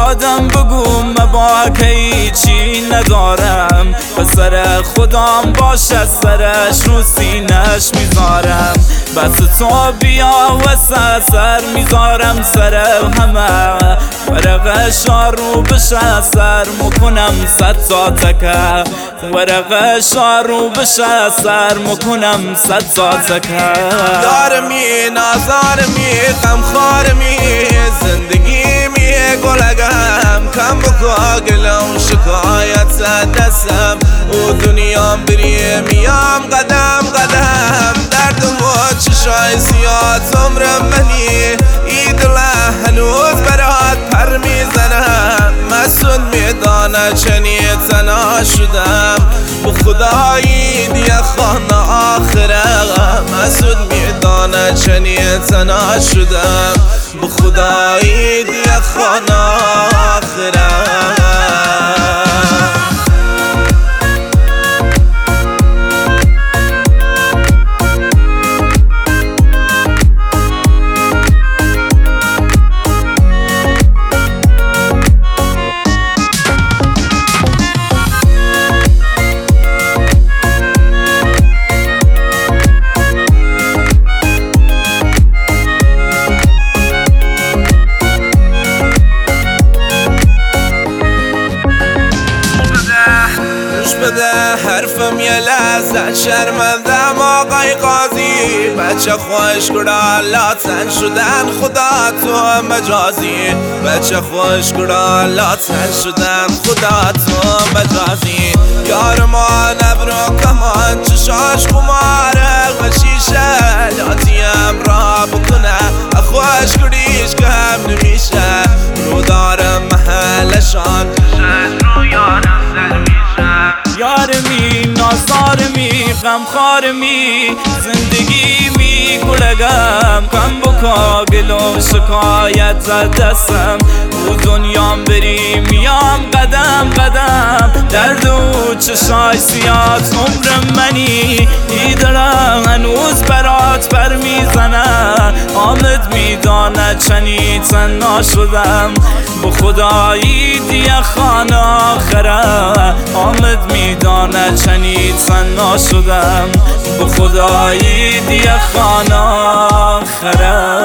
دادم بگو مباک هیچی ندارم، پسر خودم باشه سرش رو سینش میذارم. بس تو بیا و سر میذارم سر همه، ورقشا رو بشه سر مکنم 100 تا تکه، ورقشا رو بشه سر مکنم 100 تا تکه. دارمی نازارمی غمخوارمی زندگیمی گلگم، کم بکا گلم شکایت دستم و دنیام بریم قدم قدم. دردم و چشای زیاد عمر منی ایدله هنوز برات پر میزنم. مسون میدانه چنی تنها شدم و خدایی دیگه خانه آخره. مسون میدانه چنی تنها شدم و خدایی دیگه خانه آخره. حرفم یه لحظه شرمندم آقای قاضی، بچه خوش گرالاتن شدن خدا تو مجازی، بچه خوش گرالاتن شدن خدا تو مجازی. یار ما نبرو کمان چشاش خماره و شیشه لاتیم را بکنه خوش گریش کم نمیشه. رو دارم محلشان چشش رو یارم سر میشه. یارمی نازارمی غمخوارمی زندگیمی گلگم، کم بکا گل و شکایت دستم و دنیام بریم قدم قدم. درد و چشای سیاد عمر منی ایدرم هنوز برات پر میزنه. آمد میدانه چنی تنها شدم به خدایی دیگه خانه آخره. آمد میدانه چنی تنها شدم به خدایی دیگه خانه آخره.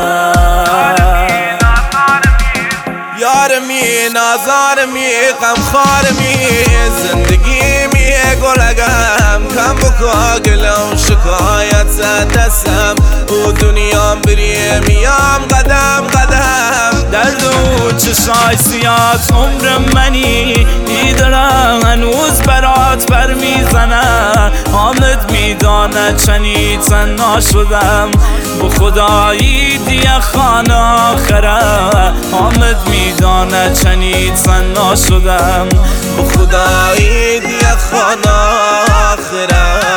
یارمی نازارمی غمخوارمی زندگیمی گلگم، کم بکا گلم شکایت دستم و دنیام بریم قدم قدم. درد و چشای سیاد عمر منی ایدرم هنوز برات پر میزنه. آمد میدانه چنی تنها شدم به خدایی دیگه خانه آخره. آمد میدانه چنی تنها شدم به خدایی دیگه خانه آخره.